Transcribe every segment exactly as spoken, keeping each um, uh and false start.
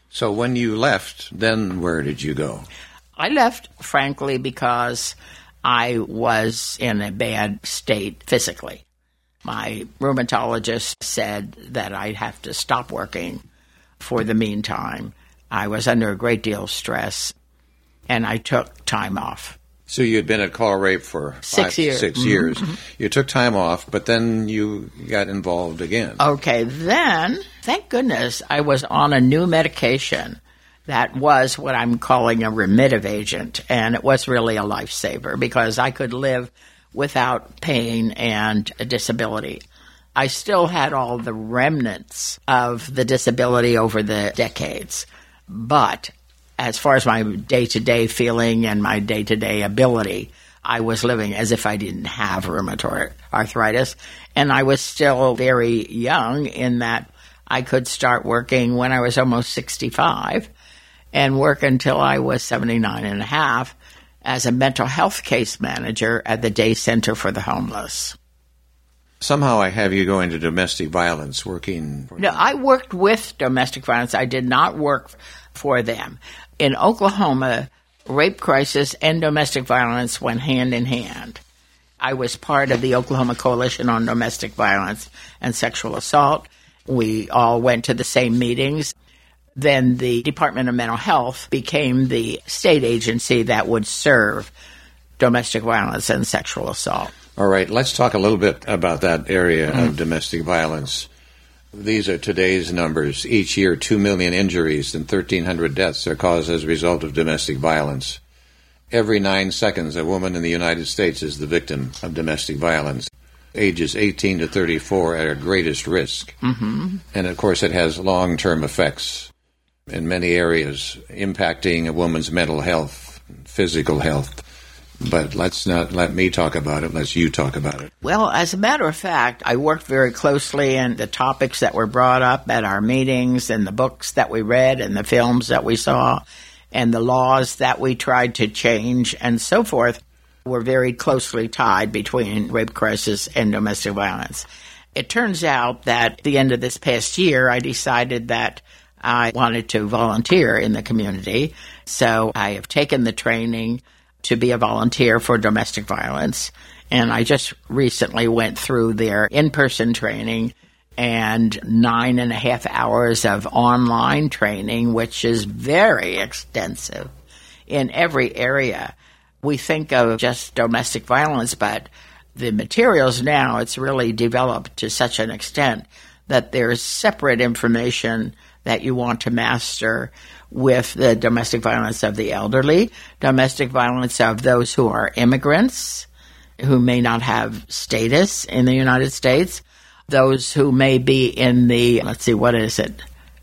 So when you left, then where did you go? I left, frankly, because I was in a bad state physically. My rheumatologist said that I'd have to stop working for the meantime. I was under a great deal of stress, and I took time off. So you had been at Colrape for six five, years. Six mm-hmm. years. You took time off, but then you got involved again. Okay, then, thank goodness, I was on a new medication that was what I'm calling a remittive agent, and it was really a lifesaver because I could live without pain and a disability. I still had all the remnants of the disability over the decades, but as far as my day-to-day feeling and my day-to-day ability, I was living as if I didn't have rheumatoid arthritis. And I was still very young in that I could start working when I was almost sixty-five and work until I was seventy-nine and a half as a mental health case manager at the Day Center for the Homeless. Somehow I have you go into domestic violence, working for No, them. I worked with domestic violence. I did not work for them. In Oklahoma, rape crisis and domestic violence went hand in hand. I was part of the Oklahoma Coalition on Domestic Violence and Sexual Assault. We all went to the same meetings. Then the Department of Mental Health became the state agency that would serve domestic violence and sexual assault. All right, let's talk a little bit about that area mm. of domestic violence. These are today's numbers. Each year, two million injuries and thirteen hundred deaths are caused as a result of domestic violence. Every nine seconds, a woman in the United States is the victim of domestic violence. Ages eighteen to thirty-four are at greatest risk. Mm-hmm. And, of course, it has long-term effects in many areas, impacting a woman's mental health, physical health. But let's not let me talk about it. Let's you talk about it. Well, as a matter of fact, I worked very closely in the topics that were brought up at our meetings and the books that we read and the films that we saw and the laws that we tried to change and so forth were very closely tied between rape crisis and domestic violence. It turns out that at the end of this past year, I decided that I wanted to volunteer in the community. So I have taken the training to be a volunteer for domestic violence. And I just recently went through their in-person training and nine and a half hours of online training, which is very extensive in every area. We think of just domestic violence, but the materials now, it's really developed to such an extent that there's separate information that you want to master with the domestic violence of the elderly, domestic violence of those who are immigrants, who may not have status in the United States, those who may be in the, let's see, what is it?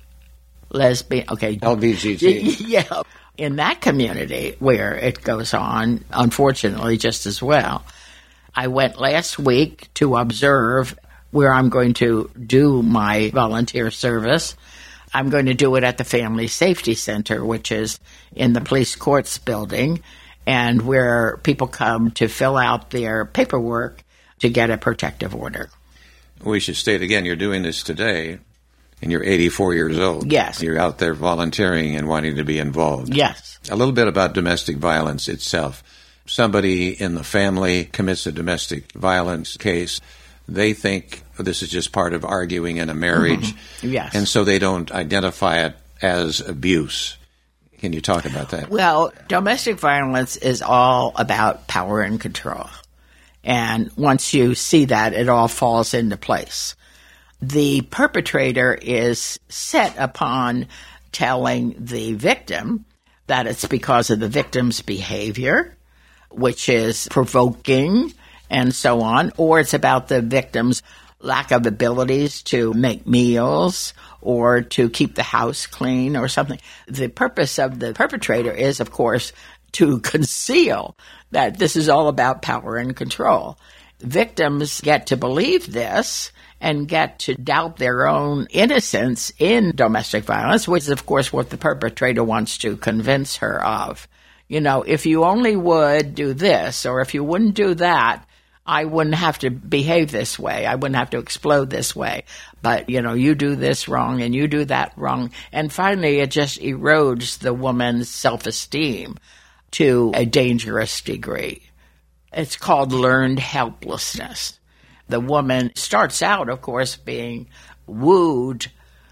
Lesbian, okay. L G B T. Yeah. In that community where it goes on, unfortunately, just as well. I went last week to observe where I'm going to do my volunteer service. I'm going to do it at the Family Safety Center, which is in the police courts building, and where people come to fill out their paperwork to get a protective order. We should state again, you're doing this today, and you're eighty-four years old. Yes. You're out there volunteering and wanting to be involved. Yes. A little bit about domestic violence itself. Somebody in the family commits a domestic violence case. They think this is just part of arguing in a marriage. Mm-hmm. Yes. And so they don't identify it as abuse. Can you talk about that? Well, domestic violence is all about power and control. And once you see that, it all falls into place. The perpetrator is set upon telling the victim that it's because of the victim's behavior, which is provoking and so on, or it's about the victim's lack of abilities to make meals or to keep the house clean or something. The purpose of the perpetrator is, of course, to conceal that this is all about power and control. Victims get to believe this and get to doubt their own innocence in domestic violence, which is, of course, what the perpetrator wants to convince her of. You know, if you only would do this or if you wouldn't do that, I wouldn't have to behave this way. I wouldn't have to explode this way. But, you know, you do this wrong and you do that wrong. And finally, it just erodes the woman's self-esteem to a dangerous degree. It's called learned helplessness. The woman starts out, of course, being wooed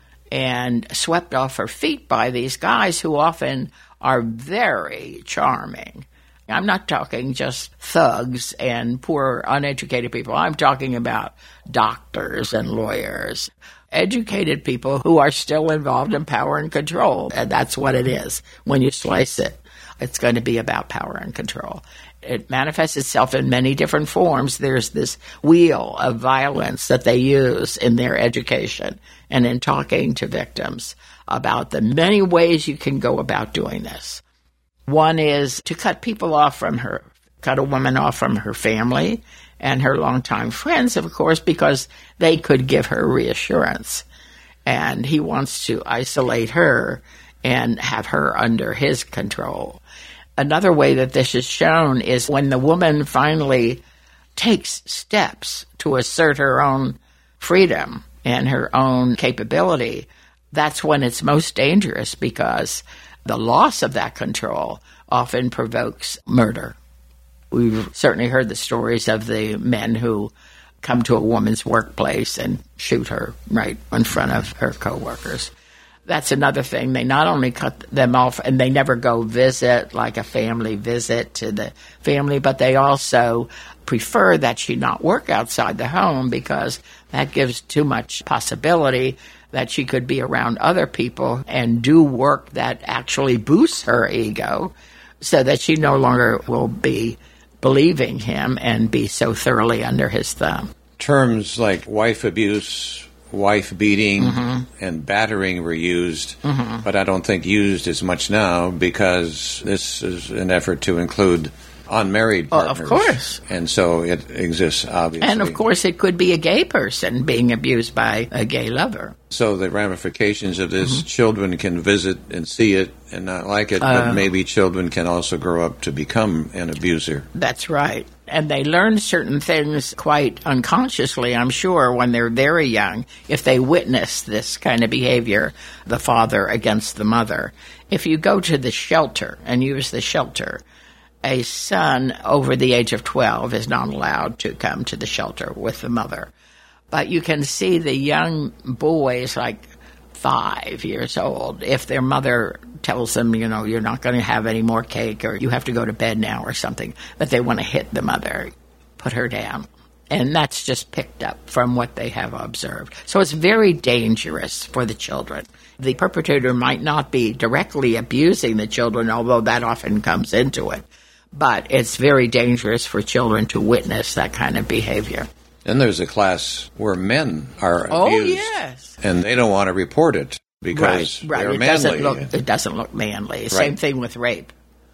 and swept off her feet by these guys who often are very charming. I'm not talking just thugs and poor, uneducated people. I'm talking about doctors and lawyers, educated people who are still involved in power and control. And that's what it is. When you slice it, it's going to be about power and control. It manifests itself in many different forms. There's this wheel of violence that they use in their education and in talking to victims about the many ways you can go about doing this. One is to cut people off from her, cut a woman off from her family and her longtime friends, of course, because they could give her reassurance. And he wants to isolate her and have her under his control. Another way that this is shown is when the woman finally takes steps to assert her own freedom and her own capability. That's when it's most dangerous, because the loss of that control often provokes murder. We've certainly heard the stories of the men who come to a woman's workplace and shoot her right in front of her coworkers. That's another thing. They not only cut them off, and they never go visit, like a family visit to the family, but they also prefer that she not work outside the home, because that gives too much possibility that she could be around other people and do work that actually boosts her ego, so that she no longer will be believing him and be so thoroughly under his thumb. Terms like wife abuse, wife beating, mm-hmm. and battering were used, mm-hmm. but I don't think used as much now, because this is an effort to include unmarried partners. Oh, of course. And so it exists, obviously. And, of course, it could be a gay person being abused by a gay lover. So the ramifications of this, mm-hmm. children can visit and see it and not like it, uh, but maybe children can also grow up to become an abuser. That's right. And they learn certain things quite unconsciously, I'm sure, when they're very young, if they witness this kind of behavior, the father against the mother. If you go to the shelter and use the shelter, a son over the age of twelve is not allowed to come to the shelter with the mother. But you can see the young boys, like five years old, if their mother tells them, you know, you're not going to have any more cake, or you have to go to bed now or something, that they want to hit the mother, put her down. And that's just picked up from what they have observed. So it's very dangerous for the children. The perpetrator might not be directly abusing the children, although that often comes into it. But it's very dangerous for children to witness that kind of behavior. And there's a class where men are abused. Oh, yes. And they don't want to report it because right, right. they're it manly. Doesn't look, it doesn't look manly. Right. Same thing with rape.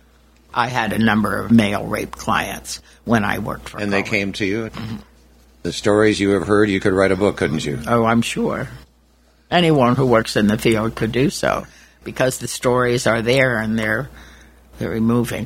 I had a number of male rape clients when I worked for And Coleman. they came to you? Mm-hmm. The stories you have heard, you could write a book, couldn't you? Oh, I'm sure. Anyone who works in the field could do so, because the stories are there and they're very moving.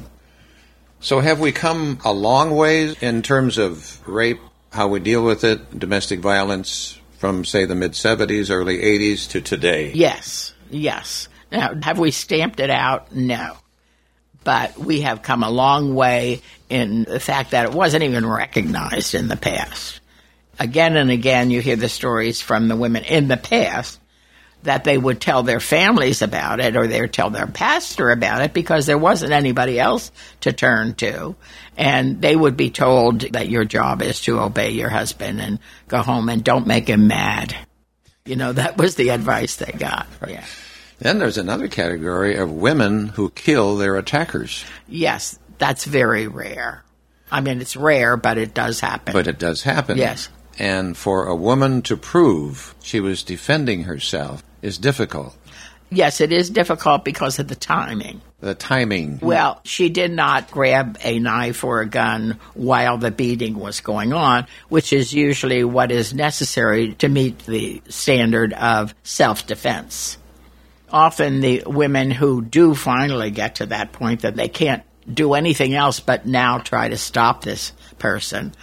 So have we come a long way in terms of rape, how we deal with it, domestic violence, from, say, the mid-seventies, early eighties to today? Yes, yes. Now, have we stamped it out? No. But we have come a long way in the fact that it wasn't even recognized in the past. Again and again, you hear the stories from the women in the past that they would tell their families about it, or they would tell their pastor about it, because there wasn't anybody else to turn to. And they would be told that your job is to obey your husband and go home and don't make him mad. You know, that was the advice they got. Yeah. Then there's another category of women who kill their attackers. Yes, that's very rare. I mean, it's rare, but it does happen. But it does happen. Yes. And for a woman to prove she was defending herself is difficult. Yes, it is difficult because of the timing. The timing. Well, she did not grab a knife or a gun while the beating was going on, which is usually what is necessary to meet the standard of self-defense. Often the women who do finally get to that point that they can't do anything else but now try to stop this person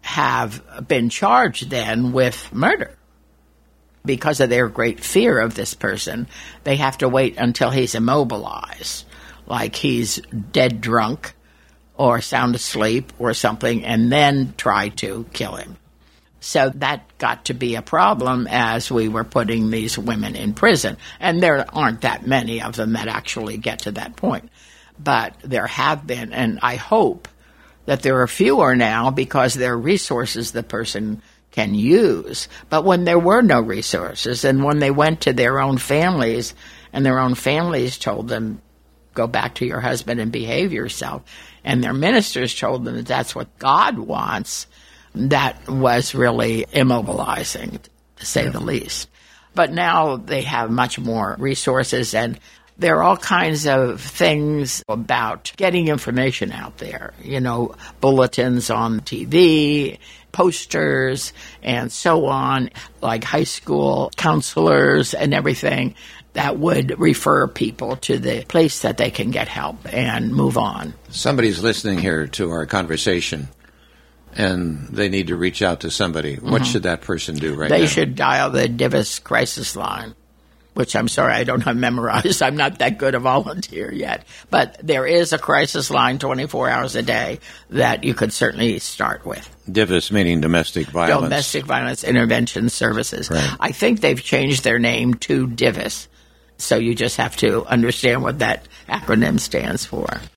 have been charged then with murder. Because of their great fear of this person, they have to wait until he's immobilized, like he's dead drunk or sound asleep or something, and then try to kill him. So that got to be a problem as we were putting these women in prison. And there aren't that many of them that actually get to that point. But there have been, and I hope that there are fewer now because there are resources the person can use. But when there were no resources, and when they went to their own families, and their own families told them, go back to your husband and behave yourself, and their ministers told them that that's what God wants, that was really immobilizing, to say yeah. the least. But now they have much more resources, and there are all kinds of things about getting information out there, you know, bulletins on T V, posters, and so on, like high school counselors and everything that would refer people to the place that they can get help and move on. Somebody's listening here to our conversation, and they need to reach out to somebody. What mm-hmm. should that person do right they now? They should dial the Divis crisis line, which I'm sorry I don't have memorized. I'm not that good a volunteer yet. But there is a crisis line twenty-four hours a day that you could certainly start with. Divis meaning domestic violence. Domestic Violence Intervention Services. Right. I think they've changed their name to Divis. So you just have to understand what that acronym stands for.